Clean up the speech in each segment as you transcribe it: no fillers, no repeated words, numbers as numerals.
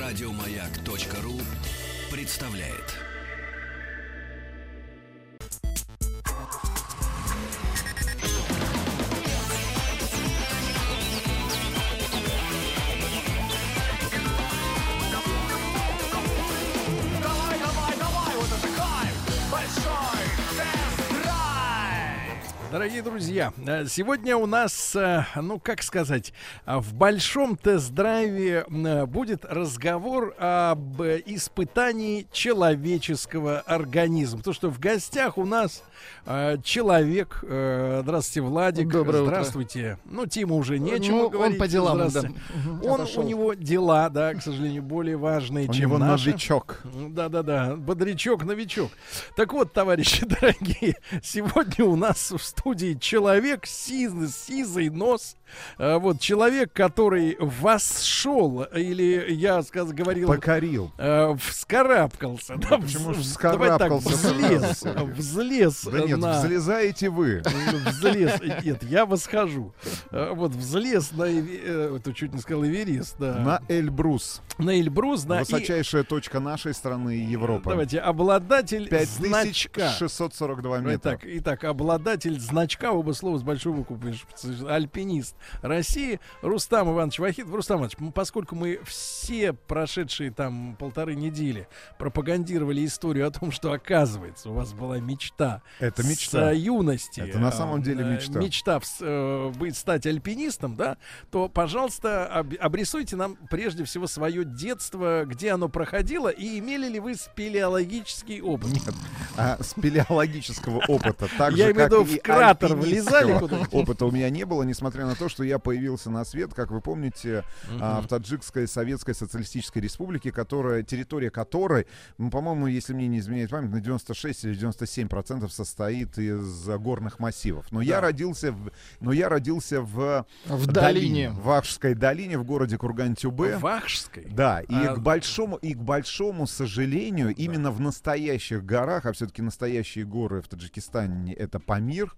Радиомаяк.ру представляет. Дорогие друзья, сегодня у нас, ну как сказать, в большом тест-драйве будет разговор об испытании человеческого организма. Потому что в гостях у нас человек. Здравствуйте, Владик. Доброе здравствуйте. Утро. Ну, Тима уже нечего говорить. Он по делам. Да. У него дела, да, к сожалению, более важные, чем наши. Новичок. Да. Бодрячок, новичок. Так вот, товарищи дорогие, сегодня у нас в студии человек, сизый нос. Вот человек, который восшел, или я говорил... Покорил. Вскарабкался. Да, почему же вскарабкался? Взлез. Да нет, взлезаете вы. Взлез. Нет, я восхожу. Вот взлез на... Это чуть не сказал Эверест. Да. На Эльбрус. На Эльбрус, да. Высочайшая точка нашей страны и Европы. Давайте, обладатель значка. 5642 метра. Итак, обладатель значка, оба слова с большой буквы, альпинист России, Рустам Иванович Вахитов. Рустам Иванович, поскольку мы все прошедшие там 1,5 недели пропагандировали историю о том, что, оказывается, у вас была мечта. Это мечта. С юности. Это на самом деле мечта. Мечта стать альпинистом, да, то, пожалуйста, обрисуйте нам прежде всего свое детство, где оно проходило, и имели ли вы спелеологический опыт? Нет, спелеологического опыта. Так я же, имею в виду, в кратер влезали куда-нибудь. Опыта у меня не было, несмотря на то, что я появился на свет, как вы помните, в Таджикской Советской Социалистической Республике, территория которой, по-моему, если мне не изменяет память, на 96 или 97% состоит из горных массивов. Но я родился в долине. В Вахшской долине, в городе Курган-Тюбе. Вахшской? Да, и к большому сожалению, именно в настоящих горах, а все-таки настоящие горы в Таджикистане — это Памир.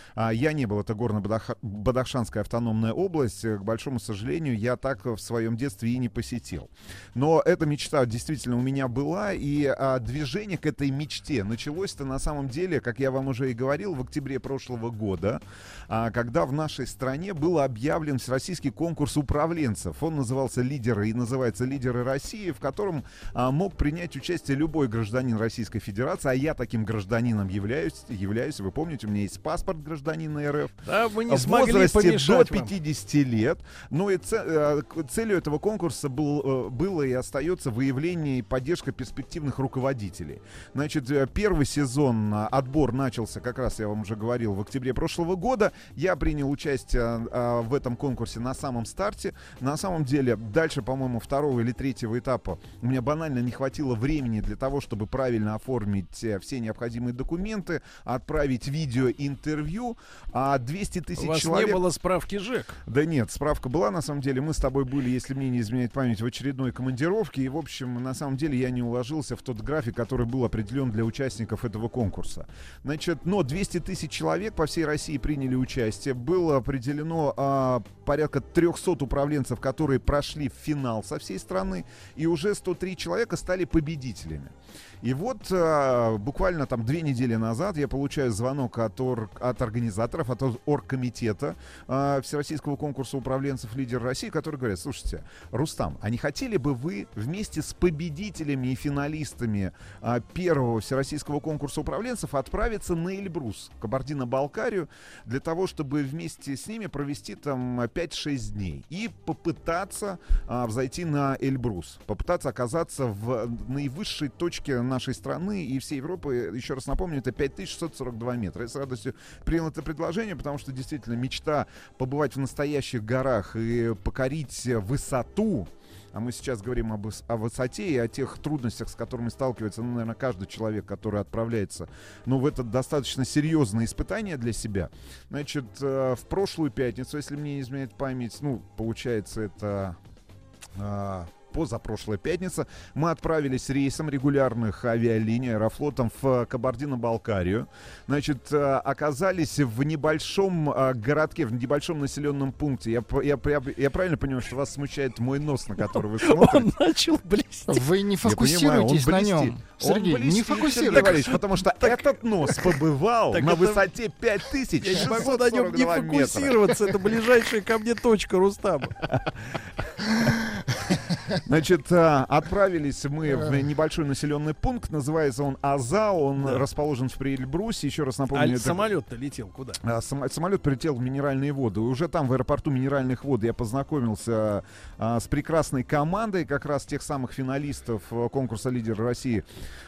Я не был, это Горно-Бадахшанская автономная область. К большому сожалению, я так в своем детстве и не посетил. Но эта мечта действительно у меня была, и движение к этой мечте началось-то на самом деле, как я вам уже и говорил, в октябре прошлого года, когда в нашей стране был объявлен всероссийский конкурс управленцев. Он назывался «Лидеры» и называется «Лидеры России», в котором мог принять участие любой гражданин Российской Федерации, а я таким гражданином являюсь. Вы помните, у меня есть паспорт гражданина РФ. Да, мы не в смогли возрасте помешать до 50 лет. Ну и целью этого конкурса было и остается выявление и поддержка перспективных руководителей. Значит, первый сезон, отбор начался, как раз я вам уже говорил, в октябре прошлого года. Я принял участие в этом конкурсе на самом старте. На самом деле, дальше, по-моему, 2-го или 3-го этапа у меня банально не хватило времени для того, чтобы правильно оформить все необходимые документы, отправить видеоинтервью. 200 тысяч человек... У вас не было справки ЖЭК? Да нет, справка была, на самом деле. Мы с тобой были, если мне не изменяет память, в очередной командировке. И, в общем, на самом деле я не уложился в тот график, который был определен для участников этого конкурса. Значит, но 200 тысяч человек по всей России приняли участие. Было определено порядка 300 управленцев, которые прошли в финал со всей страны. И уже 103 человека стали победителями. И вот буквально там 2 недели назад я получаю звонок от организаторов, от оргкомитета Всероссийского конкурса управленцев «Лидер России», которые говорят: слушайте, Рустам, а не хотели бы вы вместе с победителями и финалистами первого Всероссийского конкурса управленцев отправиться на Эльбрус, Кабардино-Балкарию, для того, чтобы вместе с ними провести там 5-6 дней и попытаться взойти на Эльбрус, попытаться оказаться в наивысшей точке нашей страны и всей Европы. Еще раз напомню, это 5642 метра. Я с радостью принял это предложение, потому что действительно мечта побывать в настоящих горах и покорить высоту. А мы сейчас говорим о высоте и о тех трудностях, с которыми сталкивается, наверное, каждый человек, который отправляется, в это достаточно серьезное испытание для себя. Значит, в прошлую пятницу, если мне не изменяет память, получается, это позапрошлая пятница, мы отправились рейсом регулярных авиалиний Аэрофлотом в Кабардино-Балкарию. Значит, оказались в небольшом городке, в небольшом населенном пункте. Я правильно понимаю, что вас смущает мой нос, на который вы смотрите? Он начал блестеть. Вы не фокусируйтесь на нем. Сергей, не фокусируйтесь. Потому что этот нос побывал на высоте 5000. Я не могу на нем не фокусироваться. Это ближайшая ко мне точка, Рустам. Значит, отправились мы в небольшой населенный пункт, называется он Азау, он расположен в Приэльбрусе, еще раз напомню. А самолет-то летел куда? Самолет прилетел в Минеральные воды. Уже там, в аэропорту Минеральных вод, я познакомился с прекрасной командой, как раз тех самых финалистов конкурса «Лидер России»,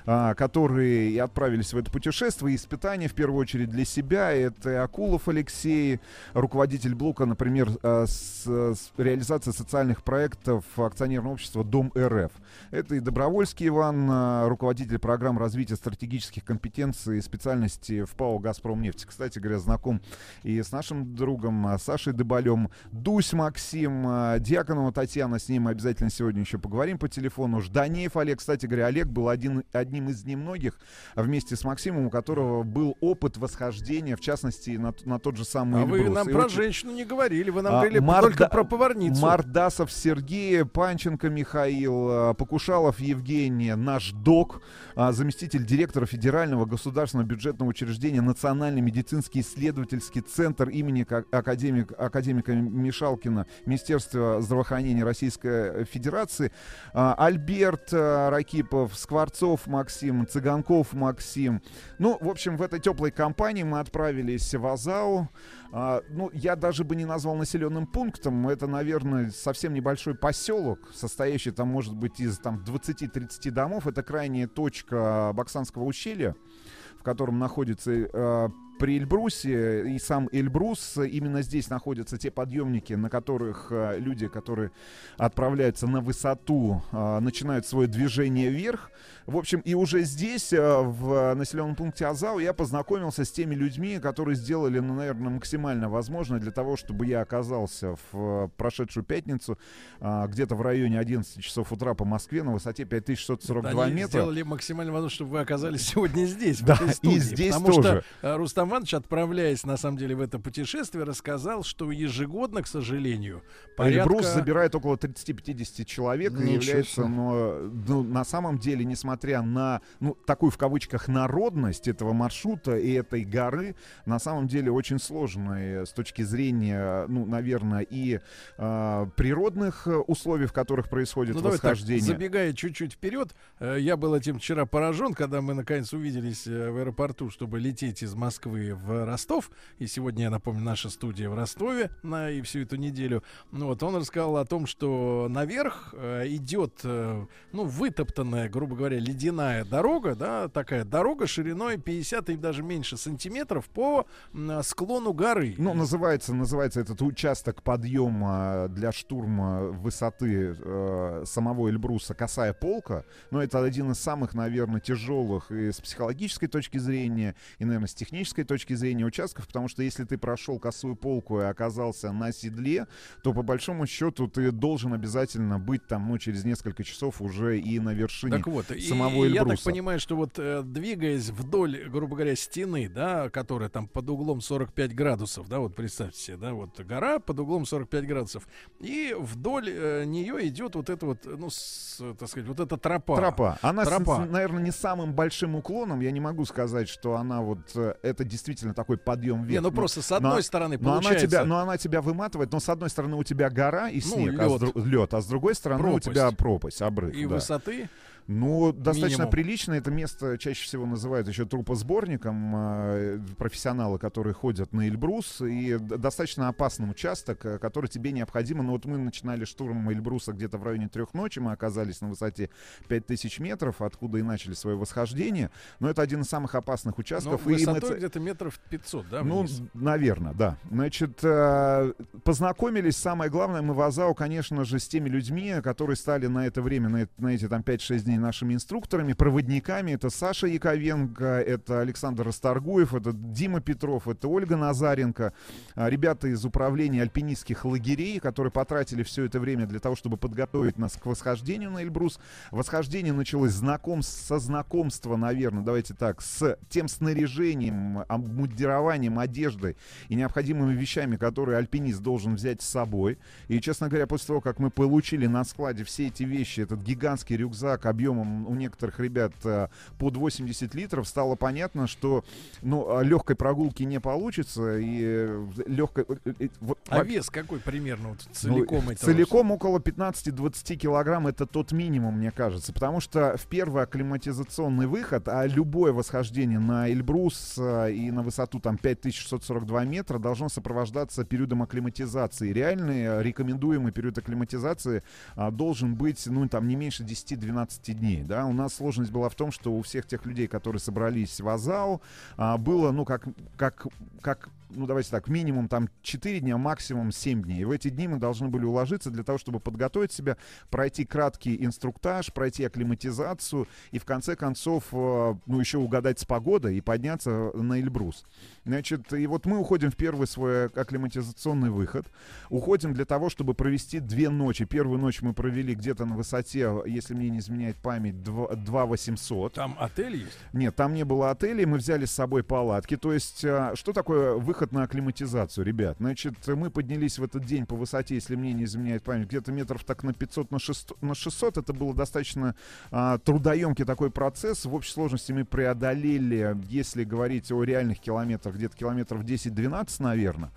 которые и отправились в это путешествие, испытания, в первую очередь, для себя. Это Акулов Алексей, руководитель блока, например, с реализацией социальных проектов акционерного общества «Дом РФ». Это и Добровольский Иван, руководитель программ развития стратегических компетенций и специальностей в ПАО «Газпромнефть». Кстати говоря, знаком и с нашим другом Сашей Дыбалем. Дусь Максим, Дьяконова Татьяна, с ним мы обязательно сегодня еще поговорим по телефону. Жданеев Олег, кстати говоря, Олег был одним из немногих вместе с Максимом, у которого был опыт восхождения, в частности, на тот же самый Эльбрус. Вы нам про женщину не говорили, вы нам говорили только про поварницу. Мардасов Сергей, Панченко Михаил, Покушалов Евгений, наш док, заместитель директора Федерального государственного бюджетного учреждения Национальный медицинский исследовательский центр имени академика Мишалкина, Министерства здравоохранения Российской Федерации, Альберт Ракипов, Скворцов Максим, Цыганков Максим. Ну, в общем, в этой теплой компании мы отправились в Азау. Ну, я даже бы не назвал населенным пунктом. Это, наверное, совсем небольшой поселок, состоящий там, может быть, из 20-30 домов. Это крайняя точка Баксанского ущелья, в котором находится при Эльбрусе, и сам Эльбрус. Именно здесь находятся те подъемники, на которых люди, которые отправляются на высоту, начинают свое движение вверх. В общем, и уже здесь, в населенном пункте Азау, я познакомился с теми людьми, которые сделали, ну, наверное, максимально возможное для того, чтобы я оказался в прошедшую пятницу где-то в районе 11 часов утра по Москве на высоте 5642 Они метра. сделали максимально возможно, чтобы вы оказались сегодня здесь, да, в этой студии. И здесь потому тоже. Что Рустам Иванович, отправляясь, на самом деле, в это путешествие, рассказал, что ежегодно, к сожалению, Эльбрус забирает около 30-50 человек и является, на самом деле, несмотря на, такую, в кавычках, народность этого маршрута и этой горы, на самом деле очень сложной с точки зрения, наверное, и природных условий, в которых происходит восхождение. Так, забегая чуть-чуть вперед, я был этим вчера поражен, когда мы наконец увиделись в аэропорту, чтобы лететь из Москвы в Ростов. И сегодня, я напомню, наша студия в Ростове и всю эту неделю. Он рассказал о том, что наверх идет, вытоптанная, грубо говоря, ледяная дорога, да, такая дорога шириной 50 и даже меньше сантиметров по склону горы. Называется этот участок подъема для штурма высоты самого Эльбруса «Косая полка». Но это один из самых, наверное, тяжелых и с психологической точки зрения, и, наверное, с технической точки зрения участков, потому что если ты прошел косую полку и оказался на седле, то по большому счету ты должен обязательно быть там, через несколько часов уже и на вершине самого Эльбруса. Я так понимаю, что двигаясь вдоль, грубо говоря, стены, да, которая там под углом 45 градусов, да, представьте себе, да, гора под углом 45 градусов, и вдоль нее идет так сказать, эта тропа. Она, наверное, не самым большим уклоном, я не могу сказать, что она это действительно такой подъем вверх. Просто с одной стороны получается... Она тебя выматывает, но с одной стороны у тебя гора и снег, лед, а с другой стороны у тебя пропасть, обрыв. И высоты? Достаточно прилично. Это место чаще всего называют еще трупосборником, профессионалы, которые ходят на Эльбрус, и достаточно опасный участок, который тебе необходимо. Мы начинали штурм Эльбруса где-то в районе 3 ночи, мы оказались на высоте 5000 метров, откуда и начали свое восхождение, но это один из самых опасных участков. Высотой где-то метров 500, да? Наверное, да. Значит, познакомились, самое главное, мы в Азау, конечно же, с теми людьми, которые стали на это время, на эти 5-6 дней нашими инструкторами, проводниками. Это Саша Яковенко, это Александр Расторгуев, это Дима Петров, это Ольга Назаренко. Ребята из управления альпинистских лагерей, которые потратили все это время для того, чтобы подготовить нас к восхождению на Эльбрус. Восхождение началось со знакомства, наверное, давайте так, с тем снаряжением, обмундированием, одеждой и необходимыми вещами, которые альпинист должен взять с собой. И, честно говоря, после того, как мы получили на складе все эти вещи, этот гигантский рюкзак объемом у некоторых ребят под 80 литров, стало понятно, что легкой прогулки не получится. И легкой... А вес какой примерно вот, целиком? Целиком около 15-20 килограмм, это тот минимум, мне кажется. Потому что в первый акклиматизационный выход, а любое восхождение на Эльбрус и на высоту там 5642 метра должно сопровождаться периодом акклиматизации. Реальный рекомендуемый период акклиматизации должен быть, не меньше 10-12 дней. Да? У нас сложность была в том, что у всех тех людей, которые собрались в Азау, было, давайте так, минимум там 4 дня, максимум 7 дней. И в эти дни мы должны были уложиться для того, чтобы подготовить себя, пройти краткий инструктаж, пройти акклиматизацию и в конце концов, еще угадать с погодой и подняться на Эльбрус. Значит, и вот мы уходим в первый свой акклиматизационный выход. Уходим для того, чтобы провести 2 ночи. Первую ночь мы провели где-то на высоте, если мне не изменяет память, 2800. Там отель есть? Нет, там не было отелей. Мы взяли с собой палатки. То есть, что такое выход на акклиматизацию, ребят? Значит, мы поднялись в этот день по высоте, если мне не изменяет память, где-то метров так на 500, на 600. Это было достаточно трудоемкий такой процесс. В общей сложности мы преодолели, если говорить о реальных километрах, где-то километров 10-12, наверное.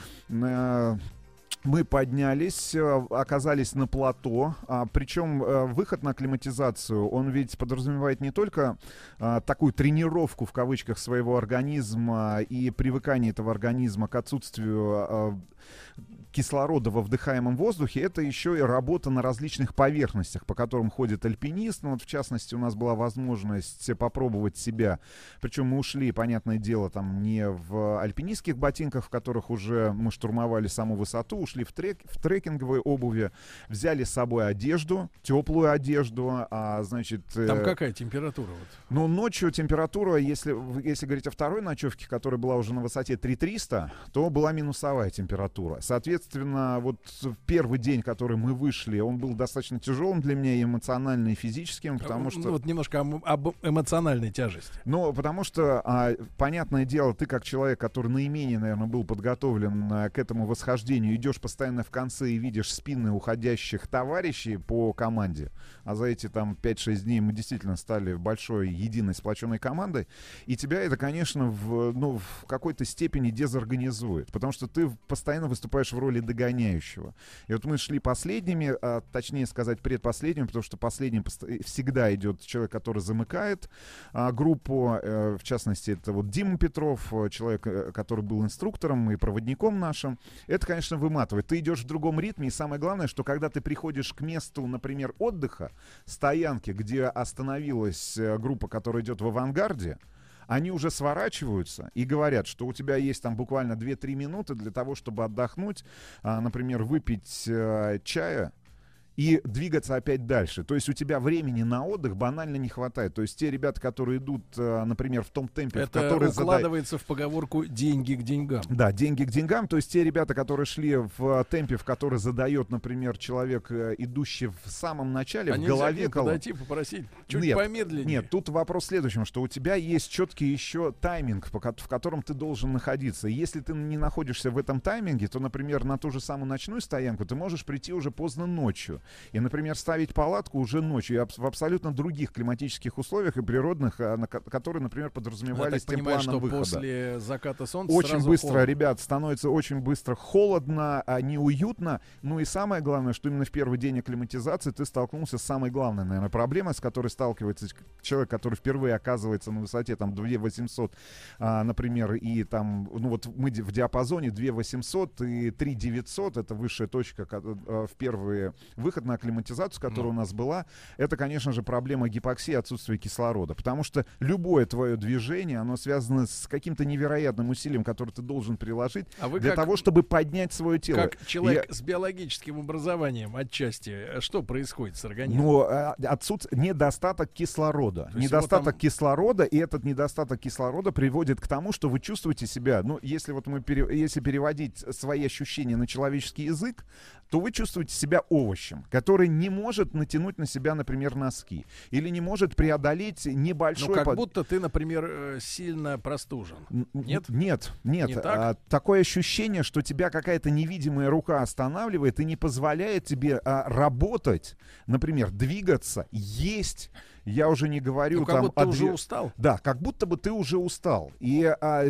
Мы поднялись, оказались на плато, причем выход на акклиматизацию, он ведь подразумевает не только такую тренировку в кавычках своего организма и привыкание этого организма к отсутствию кислорода во вдыхаемом воздухе, это еще и работа на различных поверхностях, по которым ходит альпинист. Вот в частности, у нас была возможность попробовать себя. Причем мы ушли, понятное дело, там не в альпинистских ботинках, в которых уже мы штурмовали саму высоту, ушли в трекинговые обуви, взяли с собой одежду, теплую одежду. Там какая температура? Ночью температура, если говорить о второй ночевке, которая была уже на высоте 3300, то была минусовая температура. Соответственно, вот первый день, который мы вышли, он был достаточно тяжелым для меня и эмоционально, и физическим, потому что... Вот немножко об эмоциональной тяжести. Потому что, понятное дело, ты как человек, который наименее, наверное, был подготовлен к этому восхождению, идешь постоянно в конце и видишь спины уходящих товарищей по команде, а за эти там 5-6 дней мы действительно стали большой, единой, сплоченной командой, и тебя это, конечно, в какой-то степени дезорганизует, потому что ты постоянно выступаешь в роли догоняющего. И вот мы шли последними, точнее сказать, предпоследним, потому что последним всегда идет человек, который замыкает группу. В частности, это вот Дима Петров, человек, который был инструктором и проводником нашим. Это, конечно, выматывает. Ты идешь в другом ритме, и самое главное, что когда ты приходишь к месту, например, отдыха, стоянки, где остановилась группа, которая идет в авангарде, они уже сворачиваются и говорят, что у тебя есть там буквально 2-3 минуты для того, чтобы отдохнуть, например, выпить чая и двигаться опять дальше. То есть у тебя времени на отдых банально не хватает. То есть те ребята, которые идут, например, в том темпе, это в который укладывается в поговорку «деньги к деньгам». Да, деньги к деньгам. То есть те ребята, которые шли в темпе, в который задает, например, человек, идущий в самом начале, в голове... подойти, попросить чуть помедленнее. Нет, тут вопрос в следующем, что у тебя есть четкий еще тайминг, в котором ты должен находиться. И если ты не находишься в этом тайминге, то, например, на ту же самую ночную стоянку ты можешь прийти уже поздно ночью. И, например, ставить палатку уже ночью в абсолютно других климатических условиях и природных, которые, например, подразумевались тем планом выхода. После заката солнца очень быстро, холодно. Ребят, становится очень быстро холодно, неуютно. Ну и самое главное, что именно в первый день акклиматизации ты столкнулся с самой главной, наверное, проблемой, с которой сталкивается человек, который впервые оказывается на высоте там 2800, например, и там, вот мы в диапазоне 2800 и 3900, это высшая точка в первые выходы. выход на акклиматизацию, которая у нас была, это, конечно же, проблема гипоксии, отсутствия кислорода. Потому что любое твое движение, оно связано с каким-то невероятным усилием, которое ты должен приложить для того, чтобы поднять свое тело. Как человек с биологическим образованием отчасти, что происходит с организмом? Но недостаток кислорода. Недостаток кислорода, и этот недостаток кислорода приводит к тому, что вы чувствуете себя, ну, если вот если переводить свои ощущения на человеческий язык, то вы чувствуете себя овощем, который не может натянуть на себя, например, носки, или не может преодолеть небольшой... Ну, как будто ты, например, сильно простужен. Нет? Нет. Не так? Такое ощущение, что тебя какая-то невидимая рука останавливает и не позволяет тебе работать, например, двигаться, есть. Я уже не говорю как будто ты уже устал. Да, как будто бы ты уже устал. И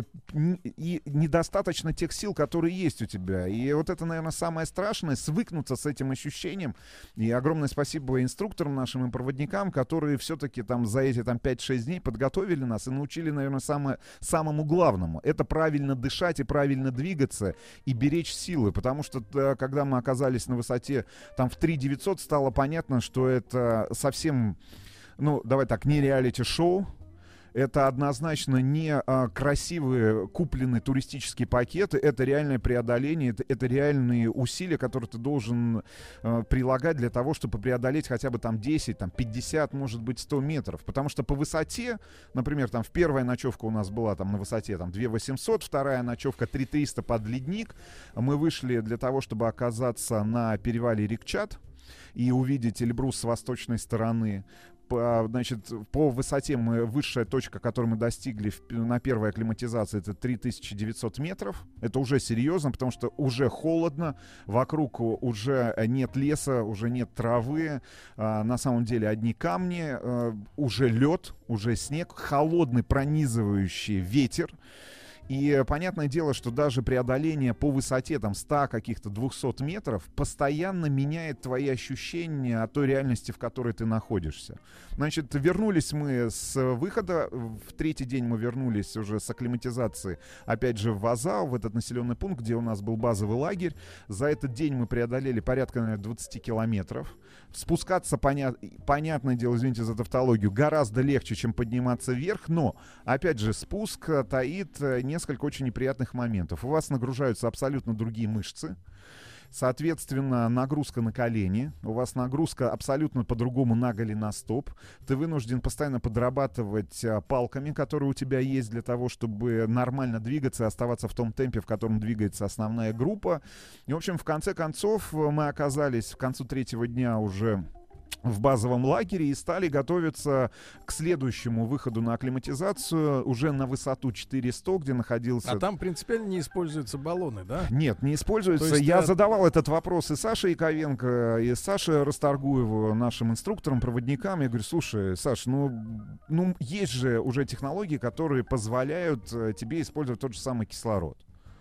недостаточно тех сил, которые есть у тебя. И вот это, наверное, самое страшное, свыкнуться с этим ощущением. И огромное спасибо инструкторам нашим и проводникам, которые все-таки там за эти 5-6 дней подготовили нас и научили, наверное, самому главному. Это правильно дышать и правильно двигаться и беречь силы. Потому что когда мы оказались на высоте там в 3900, стало понятно, что это совсем... Ну, давай так, не реалити-шоу. Это однозначно не красивые купленные туристические пакеты. Это реальное преодоление, это реальные усилия, которые ты должен прилагать для того, чтобы преодолеть хотя бы там 10, там 50, может быть 100 метров. Потому что по высоте, например, там первая ночевка у нас была там на высоте там 2800, вторая ночевка 3300 под ледник. Мы вышли для того, чтобы оказаться на перевале Рикчат и увидеть Эльбрус с восточной стороны. Значит, по высоте высшая точка, которую мы достигли на первой акклиматизации, это 3900 метров. Это уже серьезно, потому что уже холодно, вокруг уже нет леса, уже нет травы, на самом деле одни камни, уже лед, уже снег, холодный пронизывающий ветер. И понятное дело, что даже преодоление по высоте там 100 каких-то 200 метров постоянно меняет твои ощущения о той реальности, в которой ты находишься. Значит, вернулись мы с выхода, в третий день мы вернулись уже с акклиматизации, опять же в Вазау, в этот населенный пункт, где у нас был базовый лагерь. За этот день мы преодолели порядка, наверное, 20 километров. Спускаться, понятное дело, извините за тавтологию, гораздо легче, чем подниматься вверх, но, опять же, спуск таит несколько очень неприятных моментов. У вас нагружаются абсолютно другие мышцы. Соответственно, нагрузка на колени. У вас нагрузка абсолютно по-другому на голеностоп. Ты вынужден постоянно подрабатывать палками, которые у тебя есть, для того, чтобы нормально двигаться и оставаться в том темпе, в котором двигается основная группа. И, в общем, в конце концов, мы оказались к концу третьего дня уже в базовом лагере и стали готовиться к следующему выходу на акклиматизацию уже на высоту 4100, где находился... А там принципиально не используются баллоны, да? Нет, не используются. То есть, я задавал этот вопрос и Саше Яковенко, и Саше Расторгуеву, нашим инструкторам, проводникам. Я говорю, слушай, Саш, ну есть же уже технологии, которые позволяют тебе использовать тот же самый кислород.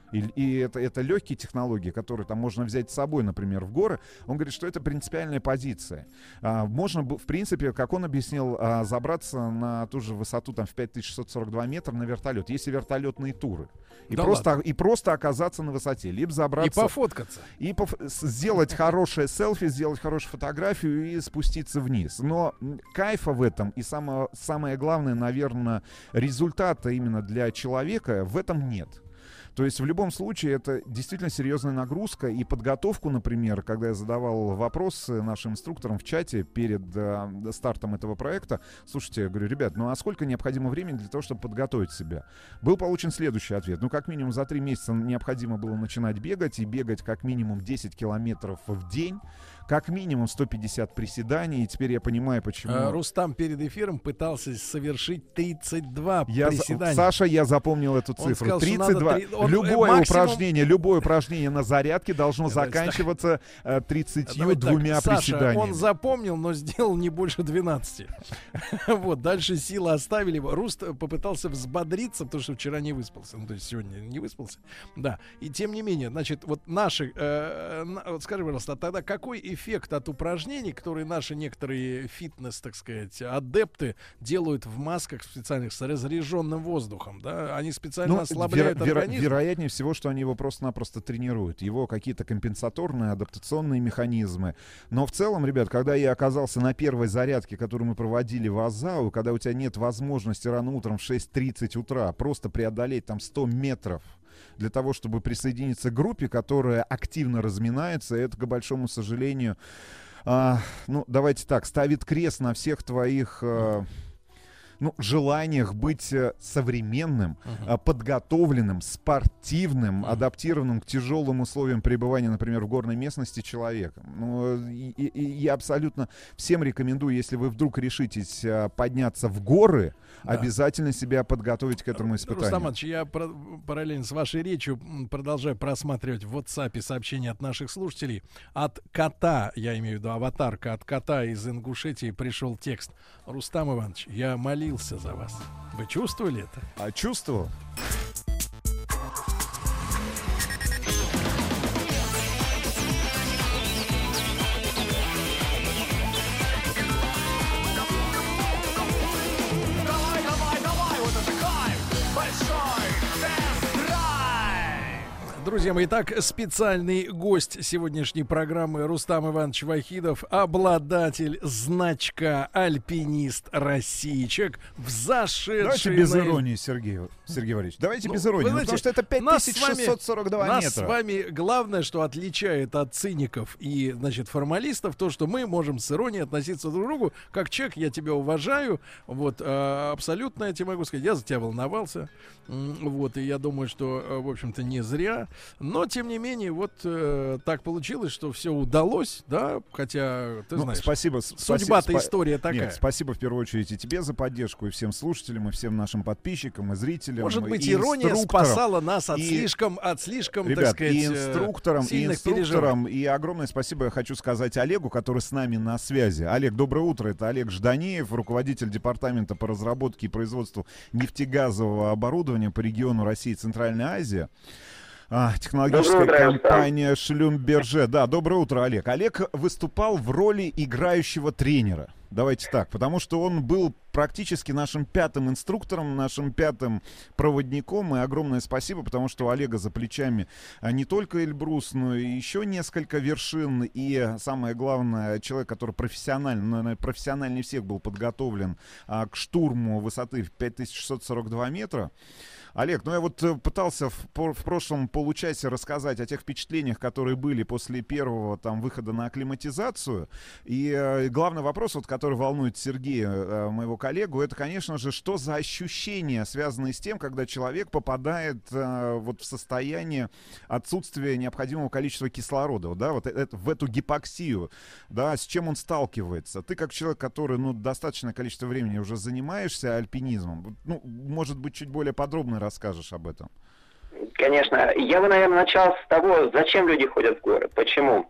И это легкие технологии, которые там можно взять с собой, например, в горы. Он говорит, что это принципиальная позиция. Можно, в принципе, как он объяснил, забраться на ту же высоту там, в 5642 метра на вертолет. Есть и вертолетные туры. И, да просто оказаться на высоте. Либо забраться... И пофоткаться. И сделать хорошее селфи, сделать хорошую фотографию и спуститься вниз. Но кайфа в этом и самое главное, наверное, результата именно для человека в этом нет. То есть в любом случае это действительно серьезная нагрузка. И подготовку, например, когда я задавал вопросы нашим инструкторам в чате перед стартом этого проекта, слушайте, я говорю, ребят, ну а сколько необходимо времени для того, чтобы подготовить себя? Был получен следующий ответ. Ну как минимум за 3 месяца необходимо было начинать бегать, и бегать как минимум 10 километров в день. Как минимум 150 приседаний, и теперь я понимаю, почему... Рустам перед эфиром пытался совершить 32 приседания. Саша, я запомнил эту цифру. Сказал, 32. Любое упражнение на зарядке должно заканчиваться 32 приседаниями. Саша, он запомнил, но сделал не больше 12. Вот, дальше силы оставили его. Руст попытался взбодриться, потому что вчера не выспался. Ну, то есть сегодня не выспался. Да, и тем не менее, значит, вот наши... скажи, пожалуйста, а тогда какой эффект от упражнений, которые наши некоторые фитнес, так сказать, адепты делают в масках специальных с разряженным воздухом, да? Они специально ослабляют организм. вероятнее всего, что они его просто-напросто тренируют. Его какие-то компенсаторные, адаптационные механизмы. Но в целом, ребят, когда я оказался на первой зарядке, которую мы проводили в Азау, когда у тебя нет возможности рано утром в 6:30 утра просто преодолеть там 100 метров для того, чтобы присоединиться к группе, которая активно разминается, это, к большому сожалению, давайте так, ставит крест на всех твоих... желаниях быть современным, подготовленным, спортивным, адаптированным к тяжелым условиям пребывания, например, в горной местности человеком. И я абсолютно всем рекомендую, если вы вдруг решитесь подняться в горы, обязательно себя подготовить к этому испытанию. Рустам Иванович, я параллельно с вашей речью продолжаю просматривать в WhatsApp сообщения от наших слушателей. От кота, я имею в виду аватарка, от кота из Ингушетии пришел текст. Рустам Иванович, я молился за вас. Вы чувствовали это? Чувствовал. Друзья мои, итак, специальный гость сегодняшней программы Рустам Иванович Вахидов, обладатель значка «Альпинист России». Человек, взошедший... Давайте без иронии, Сергей Валерьевич. Давайте без иронии, знаете, потому что это 5642 метра. Нас с вами главное, что отличает от циников и, значит, формалистов, то, что мы можем с иронией относиться друг к другу. Как человек, я тебя уважаю. Вот, абсолютно я тебе могу сказать, я за тебя волновался. Вот, и я думаю, что, в общем-то, не зря. Но, тем не менее, вот так получилось, что все удалось, да, хотя, ты знаешь, спасибо, судьба-то история такая. Нет, спасибо в первую очередь и тебе за поддержку, и всем слушателям, и всем нашим подписчикам, и зрителям. Может быть, и ирония спасала нас от слишком, ребят, так сказать, и инструкторам, переживаний. и огромное спасибо я хочу сказать Олегу, который с нами на связи. Олег, доброе утро, это Олег Жданеев, руководитель департамента по разработке и производству нефтегазового оборудования по региону России и Центральной Азии. Технологическая компания Шлюмберже. Да, доброе утро, Олег. Олег выступал в роли играющего тренера. Давайте так, потому что он был практически нашим пятым инструктором, нашим пятым проводником. И огромное спасибо, потому что у Олега за плечами не только Эльбрус, но и еще несколько вершин. И самое главное, человек, который профессионально, наверное, профессиональнее всех был подготовлен к штурму высоты в 5642 метра. Олег, я вот пытался в прошлом получасе рассказать о тех впечатлениях, которые были после первого там выхода на акклиматизацию. И главный вопрос, вот, который волнует Сергея, моего коллегу, это, конечно же, что за ощущения, связанные с тем, когда человек попадает вот в состояние отсутствия необходимого количества кислорода, да, вот в эту гипоксию, да, с чем он сталкивается. Ты как человек, который, достаточное количество времени уже занимаешься альпинизмом, может быть, чуть более подробно расскажешь об этом? Конечно. Я бы, наверное, начал с того, зачем люди ходят в горы, почему.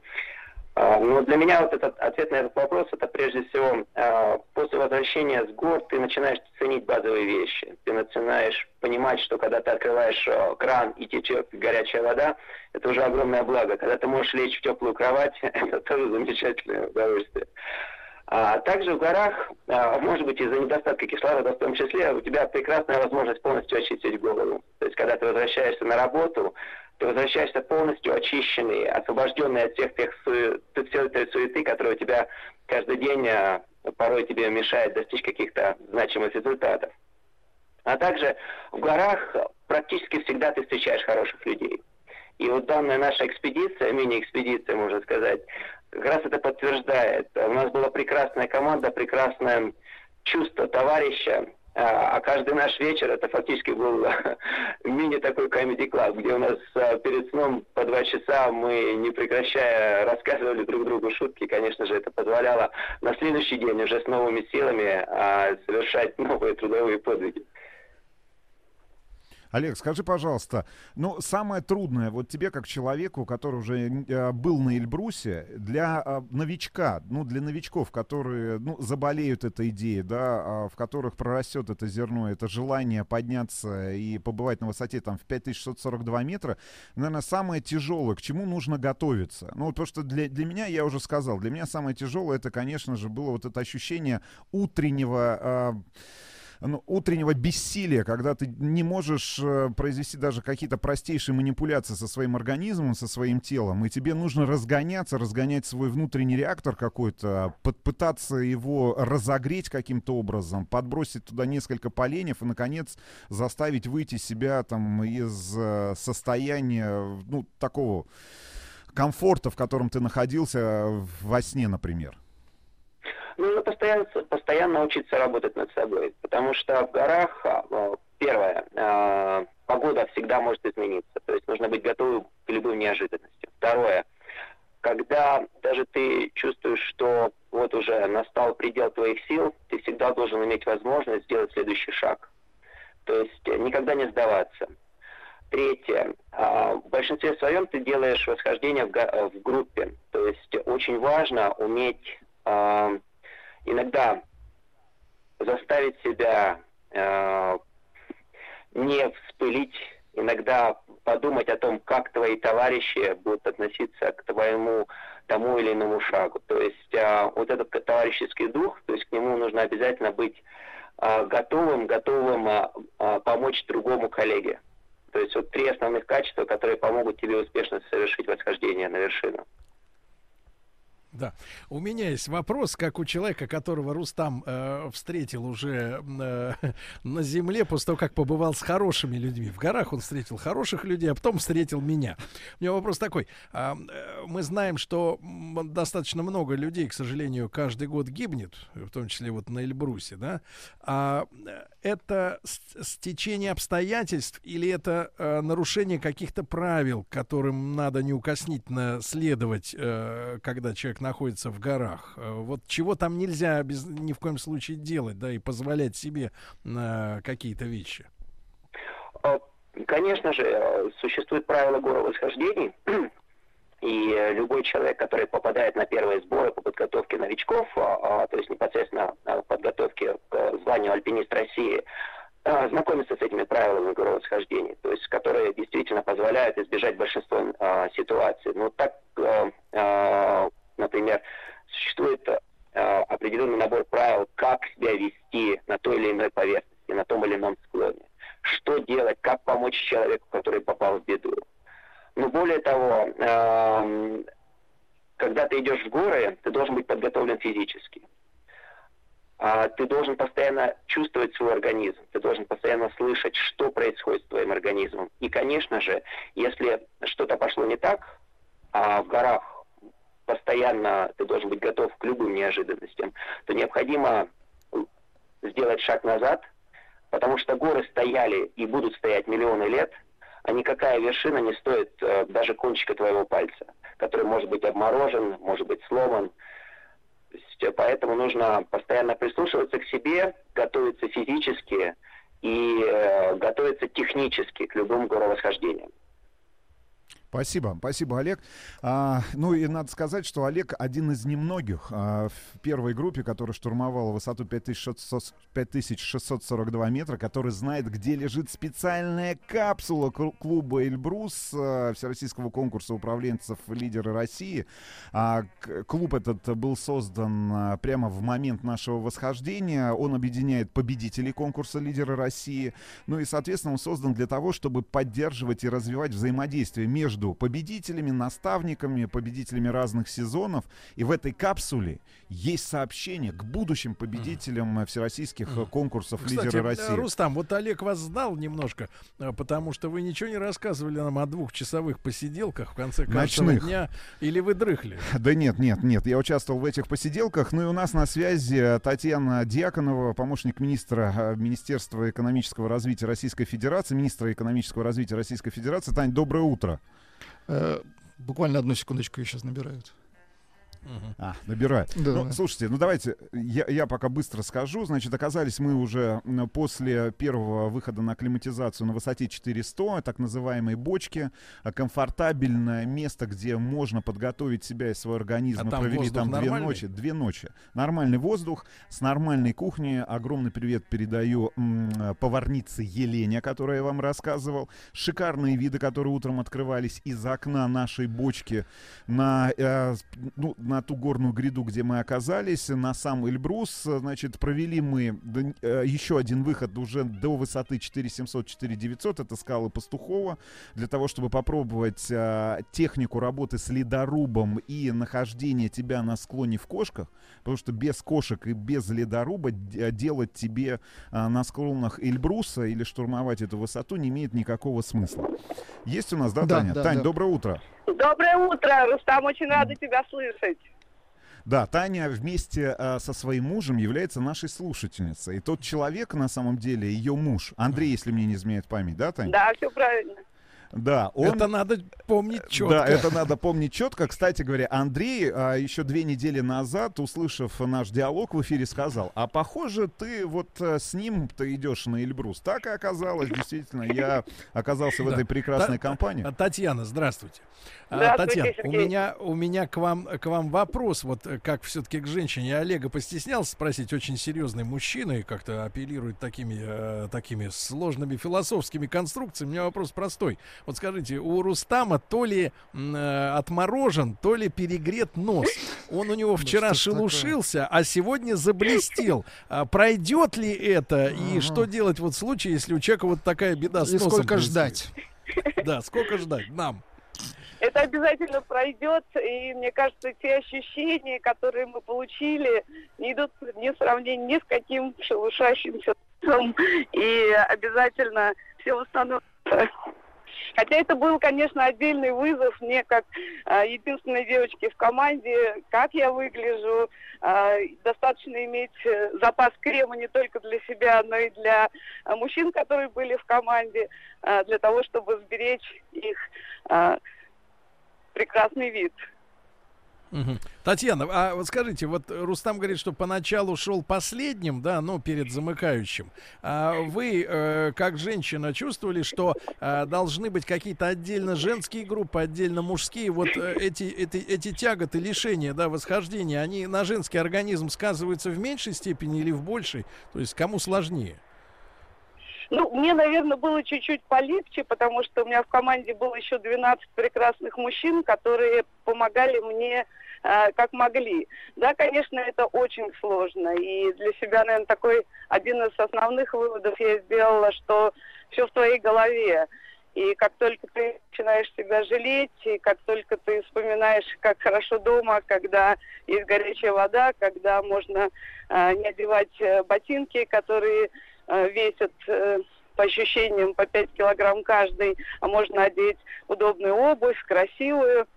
Для меня вот этот ответ на этот вопрос, это прежде всего, после возвращения с гор ты начинаешь ценить базовые вещи. Ты начинаешь понимать, что когда ты открываешь кран и течет горячая вода, это уже огромное благо. Когда ты можешь лечь в теплую кровать, это тоже замечательное удовольствие. А также в горах, может быть, из-за недостатка кислорода в том числе, у тебя прекрасная возможность полностью очистить голову. То есть, когда ты возвращаешься на работу, ты возвращаешься полностью очищенный, освобожденный от всей этой суеты, которая у тебя каждый день порой тебе мешает достичь каких-то значимых результатов. А также в горах практически всегда ты встречаешь хороших людей. И вот данная наша экспедиция, мини-экспедиция, можно сказать, как раз это подтверждает. У нас была прекрасная команда, прекрасное чувство товарища, а каждый наш вечер это фактически был мини такой комеди-клаб, где у нас перед сном по 2 часа мы, не прекращая, рассказывали друг другу шутки. Конечно же, это позволяло на следующий день уже с новыми силами совершать новые трудовые подвиги. Олег, скажи, пожалуйста, самое трудное вот тебе, как человеку, который уже был на Эльбрусе, для новичка, для новичков, которые заболеют этой идеей, да, в которых прорастет это зерно, это желание подняться и побывать на высоте там в 5642 метра, наверное, самое тяжелое, к чему нужно готовиться. Потому что для меня, я уже сказал, для меня самое тяжелое, это, конечно же, было вот это ощущение утреннего утреннего бессилия, когда ты не можешь произвести даже какие-то простейшие манипуляции со своим организмом, со своим телом, и тебе нужно разгоняться, разгонять свой внутренний реактор какой-то, пытаться его разогреть каким-то образом, подбросить туда несколько поленьев и, наконец, заставить выйти себя там из состояния, такого комфорта, в котором ты находился во сне, например. Нужно постоянно учиться работать над собой, потому что в горах, первое, погода всегда может измениться, то есть нужно быть готовым к любым неожиданностям. Второе, когда даже ты чувствуешь, что вот уже настал предел твоих сил, ты всегда должен иметь возможность сделать следующий шаг, то есть никогда не сдаваться. Третье. В большинстве своем ты делаешь восхождение в группе. То есть очень важно уметь иногда заставить себя не вспылить, иногда подумать о том, как твои товарищи будут относиться к тому или иному шагу. То есть вот этот товарищеский дух, то есть к нему нужно обязательно быть готовым помочь другому коллеге. То есть вот 3 основных качества, которые помогут тебе успешно совершить восхождение на вершину. Да. У меня есть вопрос, как у человека, которого Рустам встретил уже на земле, после того, как побывал с хорошими людьми. В горах он встретил хороших людей, а потом встретил меня. У меня вопрос такой. Мы знаем, что достаточно много людей, к сожалению, каждый год гибнет, в том числе вот на Эльбрусе, да? Это стечение обстоятельств или это нарушение каких-то правил, которым надо неукоснительно следовать, когда человек находится в горах? Вот чего там нельзя ни в коем случае делать, да, и позволять себе какие-то вещи? Конечно же, существуют правила горовосхождений, и любой человек, который попадает на первые сборы по подготовке новичков, то есть непосредственно подготовке к званию альпинист России, знакомится с этими правилами горовосхождений, то есть которые действительно позволяют избежать большинства ситуаций. Ну так, например, существует определенный набор правил, как себя вести на той или иной поверхности, на том или ином склоне, что делать, как помочь человеку, который попал в беду. Но более того, когда ты идешь в горы, ты должен быть подготовлен физически. Ты должен постоянно чувствовать свой организм, ты должен постоянно слышать, что происходит с твоим организмом. И, конечно же, если что-то пошло не так, а в горах постоянно ты должен быть готов к любым неожиданностям, то необходимо сделать шаг назад, потому что горы стояли и будут стоять миллионы лет, а никакая вершина не стоит даже кончика твоего пальца, который может быть обморожен, может быть сломан. То есть, поэтому нужно постоянно прислушиваться к себе, готовиться физически и готовиться технически к любым горовосхождениям. Спасибо, Олег. Ну и надо сказать, что Олег один из немногих в первой группе, которая штурмовала высоту 5642 метра, который знает, где лежит специальная капсула клуба «Эльбрус», всероссийского конкурса управленцев «Лидеры России». Клуб этот был создан прямо в момент нашего восхождения. Он объединяет победителей конкурса «Лидеры России». Ну и, соответственно, он создан для того, чтобы поддерживать и развивать взаимодействие между победителями, наставниками, победителями разных сезонов. И в этой капсуле есть сообщение к будущим победителям всероссийских конкурсов «Лидеры России». Рустам, вот Олег вас знал немножко, потому что вы ничего не рассказывали нам о 2-часовых посиделках в конце каждого дня. Или вы дрыхли? Да нет, я участвовал в этих посиделках. Ну и у нас на связи Татьяна Дьяконова, помощник министра Министерства экономического развития Российской Федерации, министра экономического развития Российской Федерации. Тань, доброе утро. Буквально одну секундочку, ее сейчас набирают. Набирает. Да. Ну, слушайте, давайте я пока быстро скажу. Значит, оказались мы уже после первого выхода на акклиматизацию на высоте 4100, так называемой бочки. Комфортабельное место, где можно подготовить себя и свой организм. Мы провели там 2 ночи. Нормальный воздух, с нормальной кухней. Огромный привет передаю поварнице Елене, о которой я вам рассказывал. Шикарные виды, которые утром открывались из окна нашей бочки на на ту горную гряду, где мы оказались, на сам Эльбрус. Значит, провели мы еще один выход уже до высоты 4700-4900. Это скалы Пастухова. Для того, чтобы попробовать технику работы с ледорубом и нахождение тебя на склоне в кошках. Потому что без кошек и без ледоруба делать тебе на склонах Эльбруса или штурмовать эту высоту не имеет никакого смысла. Есть у нас, да, Таня? Тань, доброе утро. Доброе утро, Рустам, очень рада тебя слышать. Да, Таня вместе со своим мужем является нашей слушательницей. И тот человек, на самом деле, ее муж, Андрей, если мне не изменяет память, да, Таня? Да, все правильно. Да, это надо помнить четко. Да, это надо помнить четко. Кстати говоря, Андрей еще 2 недели назад, услышав наш диалог в эфире, сказал: а похоже, ты вот с ним-то идешь на Эльбрус. Так и оказалось, действительно, я оказался в этой прекрасной компании. Татьяна, здравствуйте. Здравствуйте, Татьяна, у меня к вам вопрос. Вот как все-таки к женщине. Олега постеснялся спросить, очень серьезный мужчина и как-то апеллирует такими сложными философскими конструкциями. У меня вопрос простой. Вот скажите, у Рустама то ли отморожен, то ли перегрет нос. Он у него вчера шелушился, а сегодня заблестел. Пройдет ли это? И что делать вот в случае, если у человека вот такая беда с носом? И сколько ждать? Да, сколько ждать нам? Это обязательно пройдет, и мне кажется, те ощущения, которые мы получили, не идут ни в сравнении ни с каким шелушащимся носом, и обязательно все восстановится. Хотя это был, конечно, отдельный вызов мне, как единственной девочке в команде, как я выгляжу. Достаточно иметь запас крема не только для себя, но и для мужчин, которые были в команде, для того, чтобы сберечь их прекрасный вид. Татьяна, а вот скажите, вот Рустам говорит, что поначалу шел последним, да, ну, перед замыкающим. А вы, как женщина, чувствовали, что должны быть какие-то отдельно женские группы, отдельно мужские? Вот эти тяготы, лишения, да, восхождения, они на женский организм сказываются в меньшей степени или в большей? То есть кому сложнее? Ну, мне, наверное, было чуть-чуть полегче, потому что у меня в команде было еще 12 прекрасных мужчин, которые помогали мне как могли. Да, конечно, это очень сложно. И для себя, наверное, такой один из основных выводов я сделала, что все в твоей голове. И как только ты начинаешь себя жалеть, и как только ты вспоминаешь, как хорошо дома, когда есть горячая вода, когда можно не одевать ботинки, которые весят по ощущениям по 5 килограмм каждый, а можно одеть удобную обувь, красивую,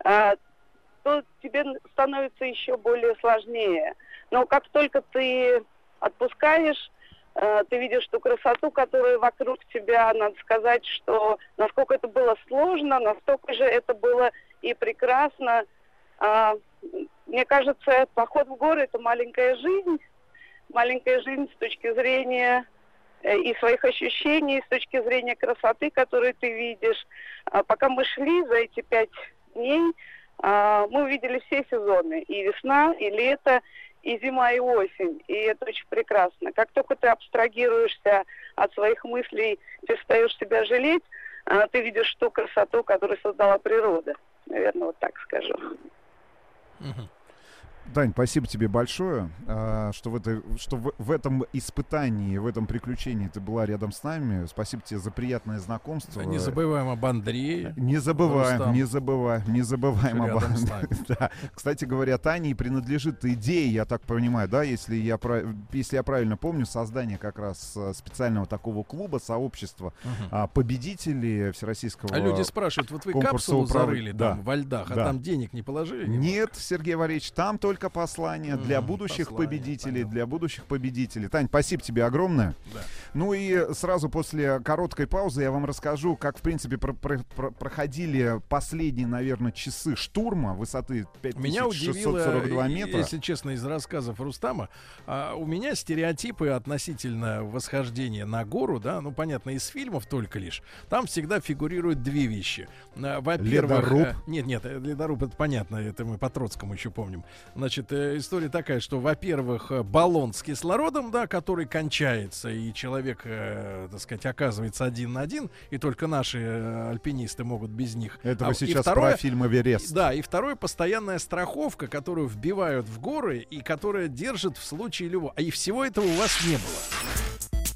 то тебе становится еще более сложнее. Но как только ты отпускаешь, ты видишь ту красоту, которая вокруг тебя, надо сказать, что насколько это было сложно, настолько же это было и прекрасно. Мне кажется, поход в горы — это маленькая жизнь с точки зрения и своих ощущений, с точки зрения красоты, которую ты видишь. Пока мы шли за эти 5 дней, мы увидели все сезоны. И весна, и лето, и зима, и осень. И это очень прекрасно. Как только ты абстрагируешься от своих мыслей, перестаешь себя жалеть, ты видишь ту красоту, которую создала природа. Наверное, вот так скажу. Тань, спасибо тебе большое, что в этом испытании, в этом приключении ты была рядом с нами. Спасибо тебе за приятное знакомство. Не забываем об Андрее. Не забываем об Андрее. Да. Кстати говоря, Тане принадлежит идея, я так понимаю, да, если я правильно помню, создание как раз специального такого клуба, сообщества победителей всероссийского конкурса. А люди спрашивают, вот вы капсулу зарыли там во льдах, а там денег не положили? Нет, Сергей Валерьевич, там только послание для будущих победителей. Тань, спасибо тебе огромное. Да. Ну и сразу после короткой паузы я вам расскажу, как в принципе проходили последние, наверное, часы штурма высоты 5642 метра. Если честно, из рассказов Рустама, у меня стереотипы относительно восхождения на гору, да, ну понятно, из фильмов только лишь. Там всегда фигурируют 2 вещи. Во-первых, ледоруб. Нет, ледоруб, это понятно, это мы по Троцкому еще помним. Значит, история такая, что, во-первых, баллон с кислородом, да, который кончается, и человек, так сказать, оказывается один на один, и только наши альпинисты могут без них. Это вы сейчас про фильм «Эверест». Да, и второе, постоянная страховка, которую вбивают в горы и которая держит в случае любого. И всего этого у вас не было.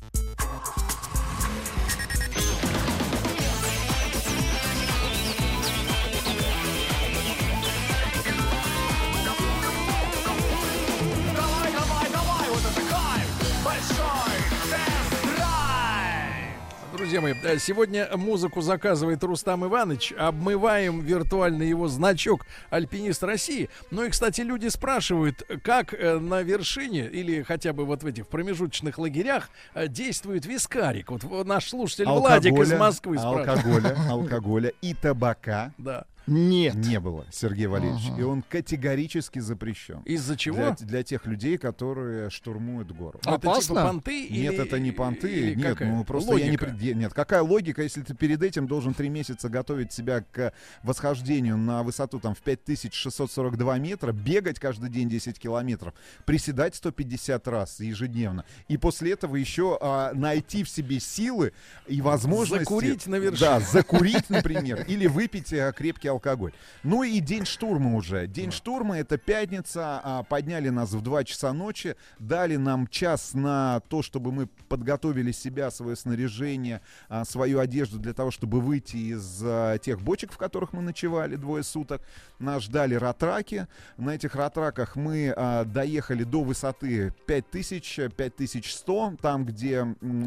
Друзья мои, сегодня музыку заказывает Рустам Иванович. Обмываем виртуально его значок «Альпинист России». Ну и, кстати, люди спрашивают, как на вершине или хотя бы вот в этих промежуточных лагерях действует вискарик. Вот наш слушатель Владик из Москвы спрашивает. Алкоголя и табака. Да. Нет. Не было, Сергей Валерьевич. И он категорически запрещен. Из-за чего? Для тех людей, которые штурмуют гору. Это типа понты? Нет, это не понты. Нет, ну просто логика? Нет, какая логика, если ты перед этим должен 3 месяца готовить себя к восхождению на высоту там в 5642 метра, бегать каждый день 10 километров, приседать 150 раз ежедневно. И после этого еще найти в себе силы и возможности... Закурить на вершине. Да, закурить, например, или выпить крепкий алкоголь. Ну и день штурма уже. День штурма — это пятница. Подняли нас в 2 часа ночи, дали нам час на то, чтобы мы подготовили себя, свое снаряжение, свою одежду для того, чтобы выйти из тех бочек, в которых мы ночевали 2 суток. Нас ждали ратраки. На этих ратраках мы доехали до высоты 5100, там, где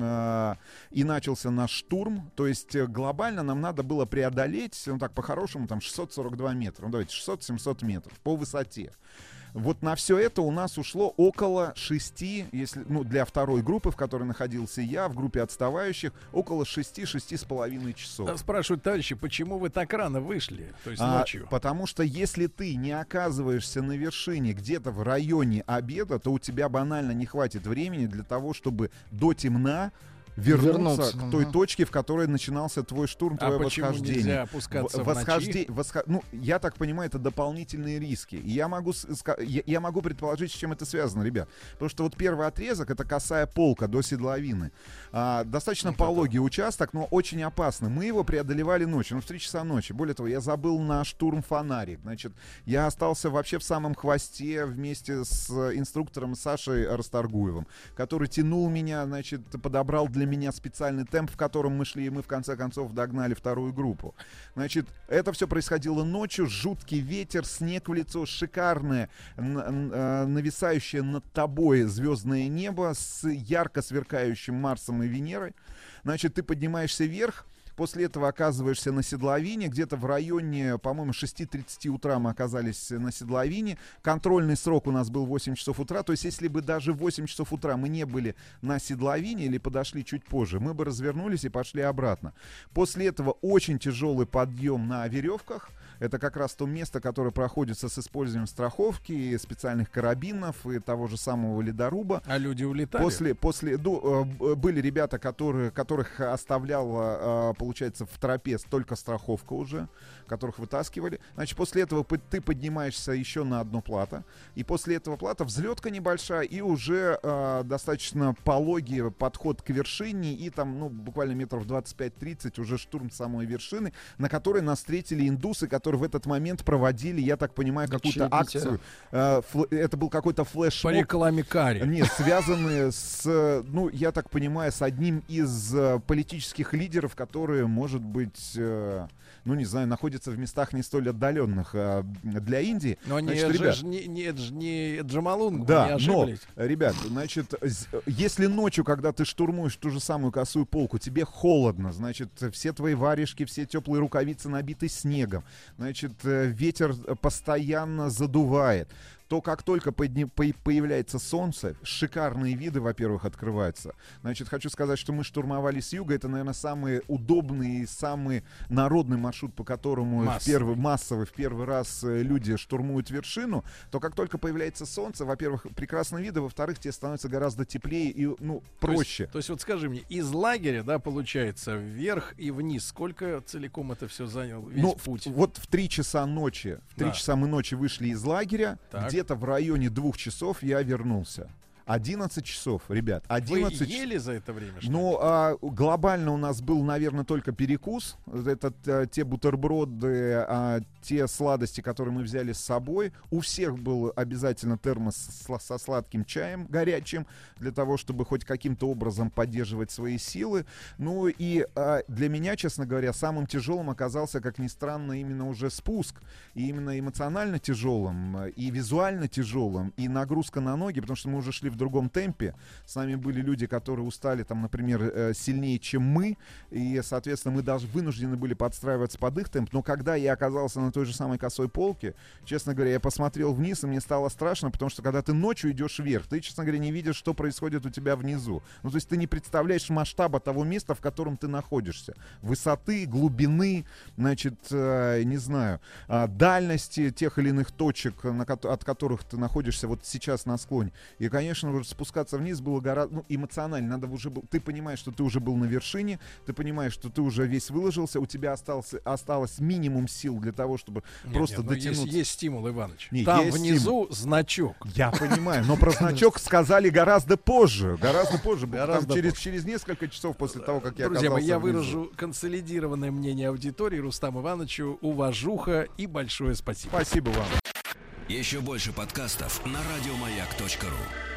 и начался наш штурм. То есть глобально нам надо было преодолеть, ну так по-хорошему, там 642 метра, ну давайте 600-700 метров по высоте. Вот на все это у нас ушло около 6, если, ну, для второй группы, в которой находился я, в группе отставающих, около 6-6,5 часов. Спрашивают товарищи, почему вы так рано вышли, то есть ночью? Потому что если ты не оказываешься на вершине где-то в районе обеда, то у тебя банально не хватит времени для того, чтобы до темна вернуться к той точке, в которой начинался твой штурм, твое восхождение. Нельзя опускаться в ночи? Ну, я так понимаю, это дополнительные риски. И я могу предположить, с чем это связано, ребят. Потому что вот первый отрезок — это косая полка до седловины. Достаточно пологий участок, но очень опасный. Мы его преодолевали ночью, в 3 часа ночи. Более того, я забыл на штурм фонарик. Значит, я остался вообще в самом хвосте вместе с инструктором Сашей Расторгуевым, который тянул меня, значит, подобрал для меня специальный темп, в котором мы шли, и мы в конце концов догнали вторую группу. Значит, это все происходило ночью, жуткий ветер, снег в лицо, шикарное, нависающее над тобой звездное небо с ярко сверкающим Марсом и Венерой. Значит, ты поднимаешься вверх, после этого оказываешься на седловине, где-то в районе, по-моему, 6:30 утра мы оказались на седловине. Контрольный срок у нас был 8 часов утра, то есть если бы даже в 8 часов утра мы не были на седловине или подошли чуть позже, мы бы развернулись и пошли обратно. После этого очень тяжелый подъем на веревках. Это как раз то место, которое проходится с использованием страховки, специальных карабинов и того же самого ледоруба. А люди улетали? Были ребята, которых оставляла, получается, в тропе только страховка уже, которых вытаскивали. Значит, после этого ты поднимаешься еще на одно плато. И после этого плата взлетка небольшая и уже достаточно пологий подход к вершине. И там, ну, буквально метров 25-30 уже штурм самой вершины, на которой нас встретили индусы, которые в этот момент проводили, я так понимаю, какую-то акцию. Это был какой-то флешмоб. По рекламе карри. Нет, связанные с, ну, я так понимаю, с одним из политических лидеров, которые, может быть, ну, не знаю, находятся в местах не столь отдаленных для Индии. Но значит, это ребят, же не Джамалунг, да, не ошиблись. Но, ребят, значит, если ночью, когда ты штурмуешь ту же самую косую полку, тебе холодно, значит, все твои варежки, все теплые рукавицы набиты снегом, значит, ветер постоянно задувает, то как только появляется солнце, шикарные виды, во-первых, открываются. Значит, хочу сказать, что мы штурмовали с юга. Это, наверное, самый удобный и самый народный маршрут, по которому массовый в первый раз люди штурмуют вершину. То как только появляется солнце, во-первых, прекрасные виды, во-вторых, тебе становится гораздо теплее и, ну, проще. То есть вот скажи мне, из лагеря, да, получается, вверх и вниз, сколько целиком это все заняло, весь путь? Вот в 3 часа ночи, в 3 часа мы ночи вышли из лагеря, так. Где-то где-то в районе 2 часов я вернулся. 11 часов, ребят. 11 Вы ели за это время? Ну, глобально у нас был, наверное, только перекус. Это те бутерброды, те сладости, которые мы взяли с собой. У всех был обязательно термос со сладким чаем горячим, для того, чтобы хоть каким-то образом поддерживать свои силы. Ну и для меня, честно говоря, самым тяжелым оказался, как ни странно, именно уже спуск. И именно эмоционально тяжелым, и визуально тяжелым, и нагрузка на ноги, потому что мы уже шли в другом темпе. С нами были люди, которые устали, там, например, сильнее, чем мы, и, соответственно, мы даже вынуждены были подстраиваться под их темп. Но когда я оказался на той же самой косой полке, честно говоря, я посмотрел вниз, и мне стало страшно, потому что когда ты ночью идешь вверх, ты, честно говоря, не видишь, что происходит у тебя внизу. Ну, то есть ты не представляешь масштаба того места, в котором ты находишься. Высоты, глубины, значит, не знаю, дальности тех или иных точек, от которых ты находишься вот сейчас на склоне. И, конечно, спускаться вниз было гораздо, эмоционально. Надо уже ты понимаешь, что ты уже был на вершине, ты понимаешь, что ты уже весь выложился, у тебя осталось минимум сил для того, чтобы просто дотянуться. Есть стимул, Иваныч. Там внизу значок. Я понимаю, но про значок сказали гораздо позже. Через несколько часов после того, как я оказался внизу. Друзья мои, я внизу. выражу консолидированное мнение аудитории. Рустаму Ивановичу уважуха и большое спасибо. Спасибо вам. Еще больше подкастов на радиомаяк.ру.